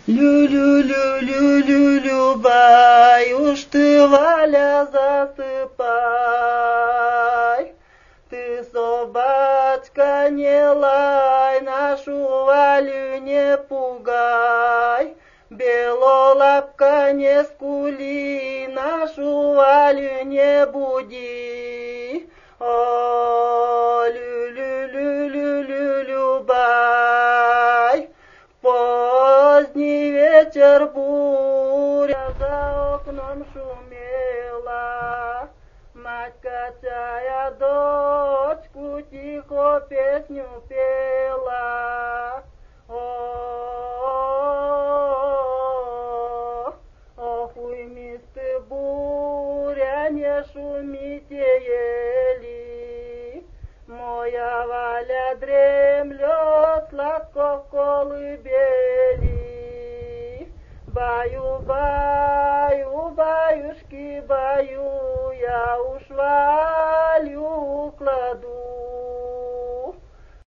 Лю-лю-лю-лю-лю-лю, баюш ты, Валя, засыпай. Ты, собачка, не лай, нашу Валю не пугай. Белолапка, не скули, нашу Валю не буди. О, лю-лю-лю-лю-лю-лю, бай. Поздний вечер, буря за окном шумела. Мать, качая дочку, тихо песню пела. Ох, уймись ты, буря, не шумите ели. Моя Валя дремлет сладко в колыбели. Баю, баю, баюшки, баю, я уж